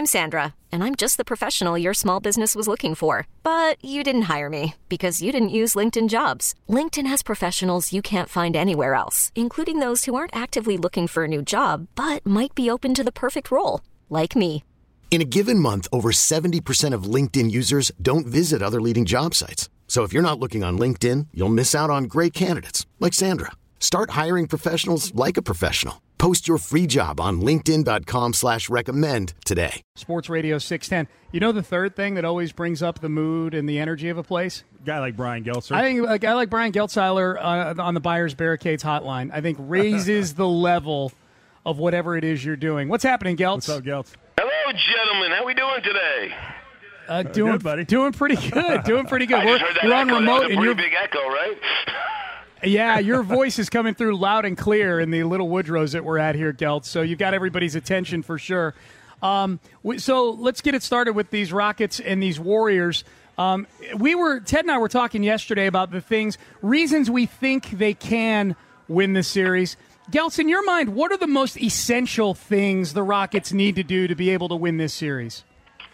I'm Sandra, and I'm just the professional your small business was looking for. But you didn't hire me because you didn't use LinkedIn Jobs. LinkedIn has professionals you can't find anywhere else, including those who aren't actively looking for a new job, but might be open to the perfect role, like me. In a given month, over 70% of LinkedIn users don't visit other leading job sites. So if you're not looking on LinkedIn, you'll miss out on great candidates like Sandra. Start hiring professionals like a professional. Post your free job on linkedin.com/recommend today. Sports Radio 610. You know the third thing that always brings up the mood and the energy of a place? A guy like Brian Geltzer. I think a guy like Brian Geltzeiler on the Buyers Barricades hotline, I think raises the level of whatever it is you're doing. What's happening, Geltz? What's up, Geltz? Hello, gentlemen. How we doing today? Doing good, buddy. Doing pretty good. Doing pretty good. I just heard that We're on echo. remote, That was a and pretty big echo, right? Yeah, your voice is coming through loud and clear in the little Woodrows that we're at here, Geltz. So you've got everybody's attention for sure. So let's get it started with these Rockets and these Warriors. Ted and I were talking yesterday about the reasons we think they can win this series. Geltz, in your mind, what are the most essential things the Rockets need to do to be able to win this series?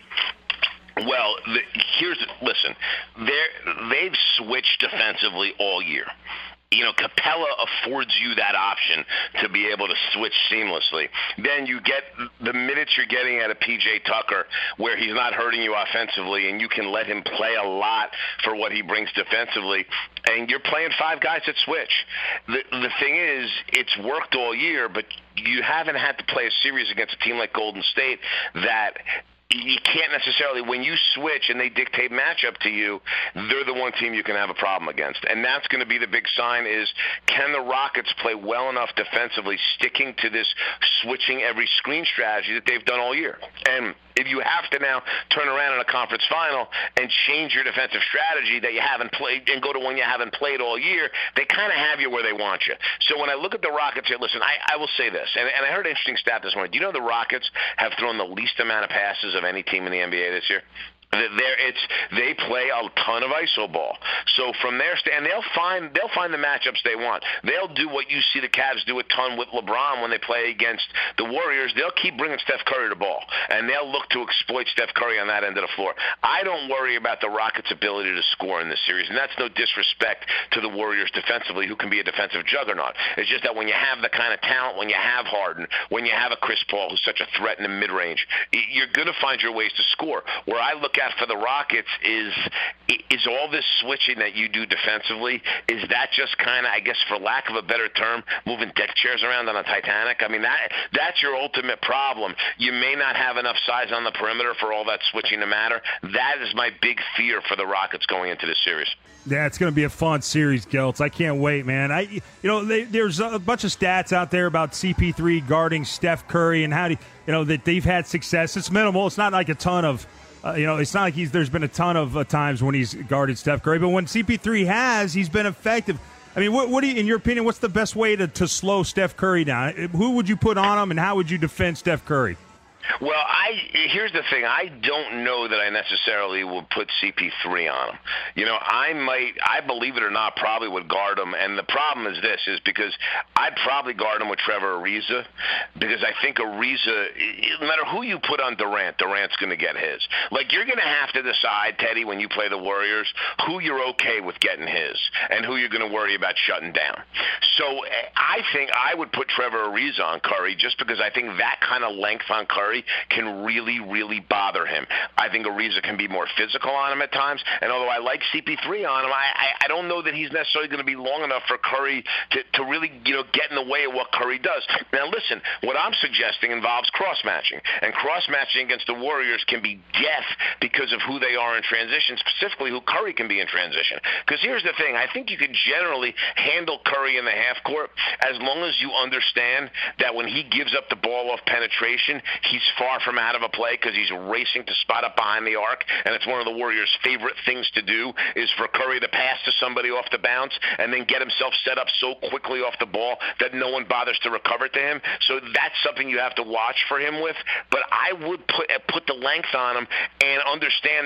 Well, listen, they've switched defensively all year. You know, Capella affords you that option to be able to switch seamlessly. Then you get the minutes you're getting out of P.J. Tucker where he's not hurting you offensively, and you can let him play a lot for what he brings defensively, and you're playing five guys that switch. The thing is, it's worked all year, but you haven't had to play a series against a team like Golden State that – you can't necessarily, when you switch and they dictate matchup to you, they're the one team you can have a problem against. And that's going to be the big sign is, can the Rockets play well enough defensively, sticking to this switching every screen strategy that they've done all year? And if you have to now turn around in a conference final and change your defensive strategy that you haven't played and go to one you haven't played all year, they kind of have you where they want you. So when I look at the Rockets here, listen, I will say this, and I heard an interesting stat this morning. Do you know the Rockets have thrown the least amount of passes of any team in the NBA this year? They play a ton of iso ball. So from their stand, they'll find the matchups they want. They'll do what you see the Cavs do a ton with LeBron when they play against the Warriors. They'll keep bringing Steph Curry the ball, and they'll look to exploit Steph Curry on that end of the floor. I don't worry about the Rockets' ability to score in this series, and that's no disrespect to the Warriors defensively, who can be a defensive juggernaut. It's just that when you have the kind of talent, when you have Harden, when you have a Chris Paul who's such a threat in the mid-range, you're going to find your ways to score. Where I look at for the Rockets is all this switching that you do defensively, is that just kind of, I guess for lack of a better term, moving deck chairs around on a Titanic? I mean, that's your ultimate problem. You may not have enough size on the perimeter for all that switching to matter. That is my big fear for the Rockets going into this series. Yeah, it's going to be a fun series, Geltz. I can't wait, man. There's a bunch of stats out there about CP3 guarding Steph Curry and how that they've had success. It's minimal. It's not like a ton of it's not like there's been a ton of times when he's guarded Steph Curry, but when CP3 he's been effective. I mean, what do you, in your opinion, what's the best way to slow Steph Curry down? Who would you put on him, and how would you defend Steph Curry? Well, here's the thing. I don't know that I necessarily would put CP3 on him. I believe it or not, probably would guard him. And the problem is this, is because I'd probably guard him with Trevor Ariza, because I think Ariza, no matter who you put on Durant's going to get his. Like, you're going to have to decide, Teddy, when you play the Warriors, who you're okay with getting his and who you're going to worry about shutting down. So I think I would put Trevor Ariza on Curry, just because I think that kind of length on Curry can really, really bother him. I think Ariza can be more physical on him at times, and although I like CP3 on him, I don't know that he's necessarily going to be long enough for Curry to really get in the way of what Curry does. Now listen, what I'm suggesting involves cross-matching, and cross-matching against the Warriors can be death because of who they are in transition, specifically who Curry can be in transition. Because here's the thing, I think you can generally handle Curry in the half court as long as you understand that when he gives up the ball off penetration, he's far from out of a play because he's racing to spot up behind the arc, and it's one of the Warriors' favorite things to do is for Curry to pass to somebody off the bounce and then get himself set up so quickly off the ball that no one bothers to recover to him. So that's something you have to watch for him with. But I would put the length on him and understand that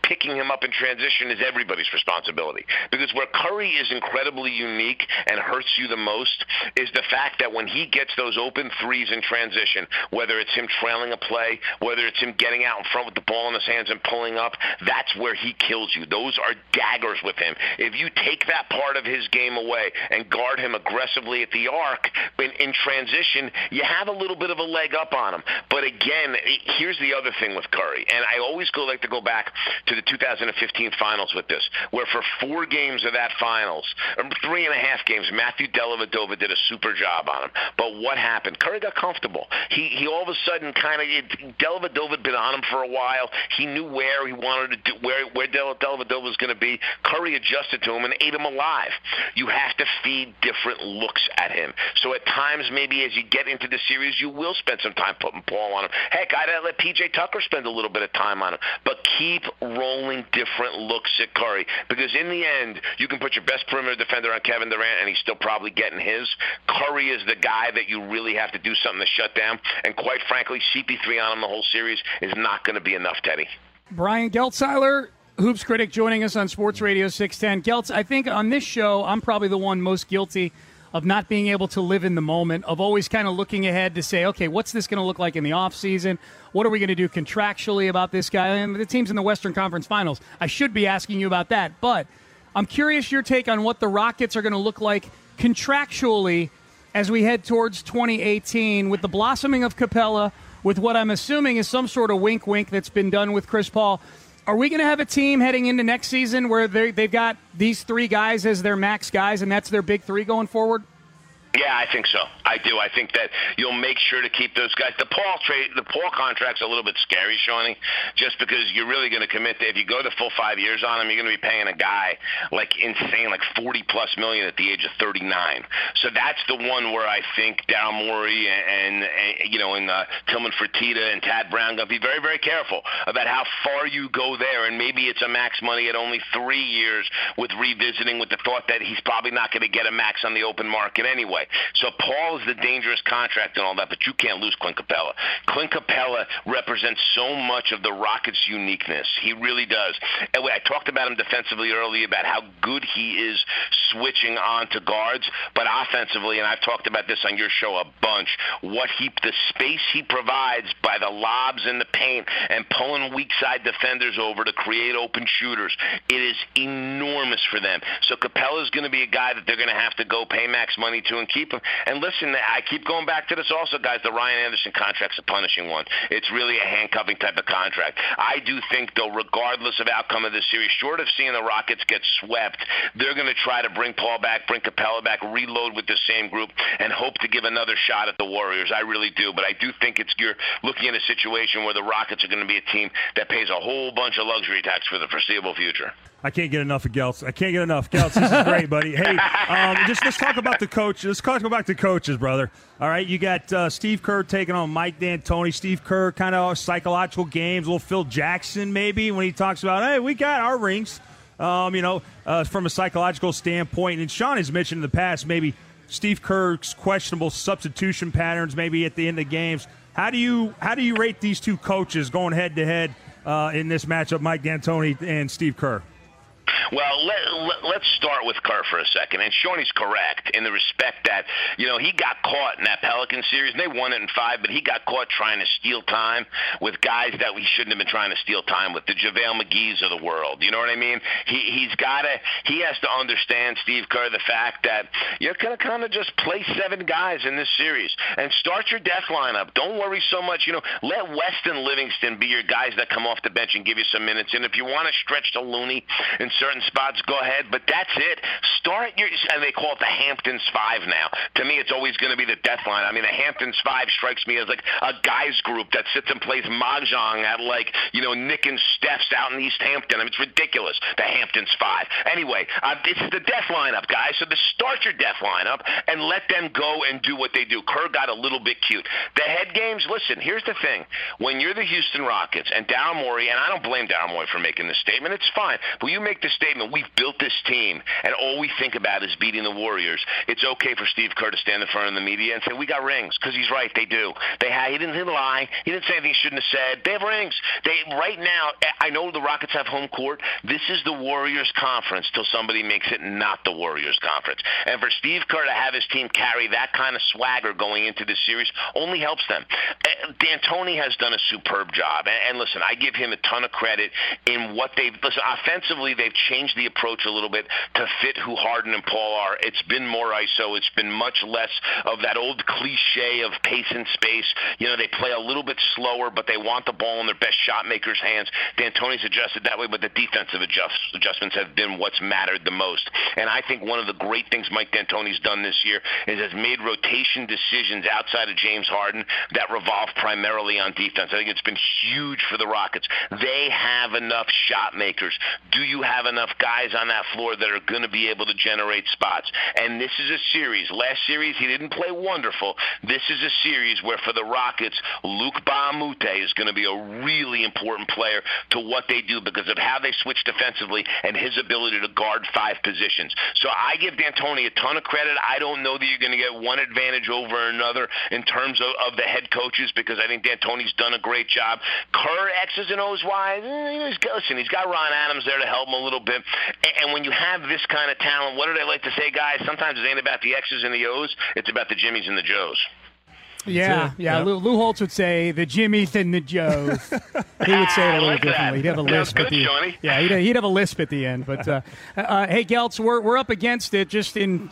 picking him up in transition is everybody's responsibility. Because where Curry is incredibly unique and hurts you the most is the fact that when he gets those open threes in transition, whether it's him trailing a play, whether it's him getting out in front with the ball in his hands and pulling up, that's where he kills you. Those are daggers with him. If you take that part of his game away and guard him aggressively at the arc in transition, you have a little bit of a leg up on him. But again, here's the other thing with Curry, and I always like to go back to the 2015 finals with this, where for 4 games of that finals, or 3.5 games, Matthew Dellavedova did a super job on him. But what happened? Curry got comfortable. He all of a sudden Dellavedova had been on him for a while. He knew where he wanted to do, where Dellavedova was going to be. Curry adjusted to him and ate him alive. You have to feed different looks at him. So at times, maybe as you get into the series, you will spend some time putting Paul on him. Heck, I'd let P.J. Tucker spend a little bit of time on him. But keep rolling different looks at Curry, because in the end, you can put your best perimeter defender on Kevin Durant, and he's still probably getting his. Curry is the guy that you really have to do something to shut down. And quite frankly, CP3 on him the whole series is not going to be enough, Teddy. Brian Geltzeiler, Hoops critic, joining us on Sports Radio 610. Geltz, I think on this show, I'm probably the one most guilty of not being able to live in the moment, of always kind of looking ahead to say, okay, what's this going to look like in the offseason? What are we going to do contractually about this guy? And the team's in the Western Conference Finals. I should be asking you about that. But I'm curious your take on what the Rockets are going to look like contractually as we head towards 2018 with the blossoming of Capella, with what I'm assuming is some sort of wink-wink that's been done with Chris Paul. Are we going to have a team heading into next season where they've got these 3 guys as their max guys, and that's their big 3 going forward? Yeah, I think so. I do. I think that you'll make sure to keep those guys. The Paul contract's a little bit scary, Shawnee, just because you're really going to commit to, if you go the full 5 years on him, you're going to be paying a guy like insane, like $40+ million at the age of 39. So that's the one where I think Daryl Morey and Tillman Fertitta and Tad Brown going to be very, very careful about how far you go there. And maybe it's a max money at only 3 years, with revisiting with the thought that he's probably not going to get a max on the open market anyway. So Paul is the dangerous contract and all that, but you can't lose Clint Capella. Clint Capella represents so much of the Rockets' uniqueness. He really does. And I talked about him defensively earlier, about how good he is switching on to guards, but offensively, and I've talked about this on your show a bunch, the space he provides by the lobs in the paint and pulling weak side defenders over to create open shooters, it is enormous for them. So Capella is going to be a guy that they're going to have to go pay max money to and keep him. And listen, I keep going back to this also, guys. The Ryan Anderson contract's a punishing one. It's really a handcuffing type of contract. I do think, though, regardless of outcome of this series, short of seeing the Rockets get swept, they're going to try to bring Paul back, bring Capella back, reload with the same group, and hope to give another shot at the Warriors. I really do. But I do think you're looking at a situation where the Rockets are going to be a team that pays a whole bunch of luxury tax for the foreseeable future. I can't get enough of Geltz. I can't get enough. Geltz, this is great, buddy. Hey, let's talk about the coach. Let's talk about the coaches, brother. All right, you got Steve Kerr taking on Mike D'Antoni. Steve Kerr, kind of psychological games. A little Phil Jackson, maybe, when he talks about, hey, we got our rings, from a psychological standpoint. And Sean has mentioned in the past maybe Steve Kerr's questionable substitution patterns maybe at the end of games. How do you rate these two coaches going head-to-head in this matchup, Mike D'Antoni and Steve Kerr? Well, let's start with Kerr for a second. And Shawnee's correct in the respect that, he got caught in that Pelican series. And they won it in 5, but he got caught trying to steal time with guys that we shouldn't have been trying to steal time with, the JaVale McGee's of the world. You know what I mean? He has to understand, Steve Kerr, the fact that you're going to kind of just play 7 guys in this series and start your death lineup. Don't worry so much. Let Weston Livingston be your guys that come off the bench and give you some minutes. And if you want to stretch to Looney in certain spots, go ahead, but that's it. And they call it the Hamptons 5 now. To me, it's always going to be the death line. I mean, the Hamptons 5 strikes me as like a guys group that sits and plays mahjong at Nick and Steph's out in East Hampton. I mean, it's ridiculous, the Hamptons 5. Anyway, it's the death lineup, guys. So start your death lineup and let them go and do what they do. Kerr got a little bit cute. The head games, listen, here's the thing. When you're the Houston Rockets and Daryl Morey, and I don't blame Daryl Morey for making this statement, it's fine, but you make the statement, we've built this team, and all we think about is beating the Warriors, it's okay for Steve Kerr to stand in front of the media and say, we got rings, because he's right, they do. He didn't lie. He didn't say anything he shouldn't have said. They have rings. Right now, I know the Rockets have home court. This is the Warriors conference till somebody makes it not the Warriors conference. And for Steve Kerr to have his team carry that kind of swagger going into this series only helps them. D'Antoni has done a superb job. And listen, I give him a ton of credit in what offensively, they've changed the approach a little bit to fit who Harden and Paul are. It's been more ISO. It's been much less of that old cliche of pace and space. They play a little bit slower, but they want the ball in their best shot makers' hands. D'Antoni's adjusted that way, but the defensive adjustments have been what's mattered the most. And I think one of the great things Mike D'Antoni's done this year is has made rotation decisions outside of James Harden that revolve primarily on defense. I think it's been huge for the Rockets. They have enough shot makers. Do you have enough guys on that floor that are going to be able to generate spots? And this is a series. Last series, he didn't play wonderful. This is a series where for the Rockets, Luc Mbah a Moute is going to be a really important player to what they do because of how they switch defensively and his ability to guard 5 positions. So I give D'Antoni a ton of credit. I don't know that you're going to get one advantage over another in terms of the head coaches because I think D'Antoni's done a great job. Kerr, X's and O's wise, he's got Ron Adams there to help him a little bit. And when you have this kind of talent, what do they like to say, guys? Sometimes it ain't about the X's and the O's. It's about the Jimmies and the Joes. Yeah. Lou Holtz would say the Jimmies and the Joes. He would say it a little differently. He'd have a lisp at the end. Yeah, he'd have a lisp at the end. But hey, Geltz, we're up against it. Just in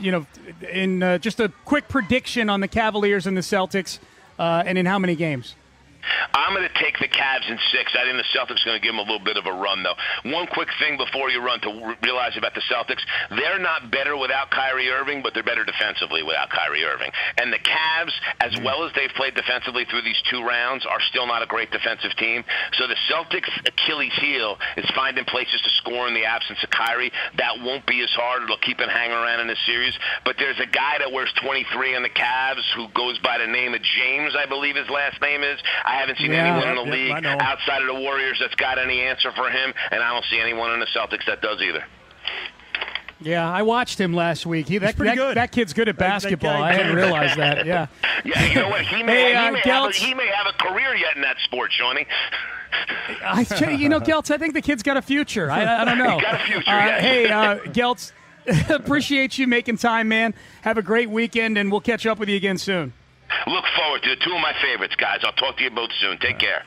just a quick prediction on the Cavaliers and the Celtics, and in how many games? I'm going to take the Cavs in 6. I think the Celtics are going to give them a little bit of a run, though. One quick thing before you run to realize about the Celtics, they're not better without Kyrie Irving, but they're better defensively without Kyrie Irving. And the Cavs, as well as they've played defensively through these 2 rounds, are still not a great defensive team. So the Celtics' Achilles heel is finding places to score in the absence of Kyrie. That won't be as hard. It'll keep him hanging around in this series. But there's a guy that wears 23 on the Cavs who goes by the name of James, I believe his last name is. I haven't seen anyone in the league outside of the Warriors that's got any answer for him, and I don't see anyone in the Celtics that does either. Yeah, I watched him last week. He's pretty good. That kid's good at basketball. I hadn't realized that. Yeah. Yeah, you know what? He may have a career yet in that sport, Shawnee. Geltz, I think the kid's got a future. I don't know. He's got a future, yeah. Hey, Geltz, appreciate you making time, man. Have a great weekend, and we'll catch up with you again soon. Look forward to it. 2 of my favorites, guys. I'll talk to you both soon. Take care.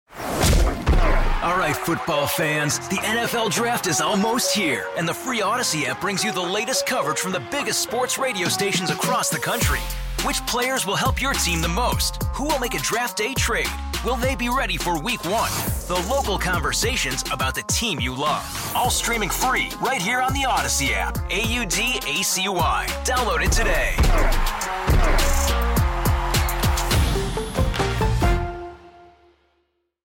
All right, football fans, the NFL Draft is almost here, and the free Odyssey app brings you the latest coverage from the biggest sports radio stations across the country. Which players will help your team the most? Who will make a draft day trade? Will they be ready for Week 1? The local conversations about the team you love. All streaming free right here on the Odyssey app. AUDACY. Download it today.